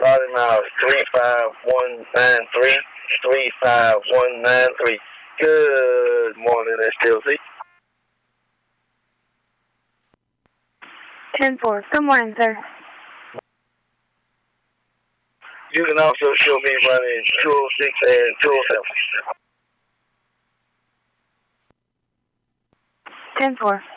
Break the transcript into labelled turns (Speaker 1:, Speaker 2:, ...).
Speaker 1: Starting now is 35193. 35193. Good morning, STLC.
Speaker 2: 10-4. Good morning, sir.
Speaker 1: You can also show me running 206 and 207.
Speaker 2: 10-4.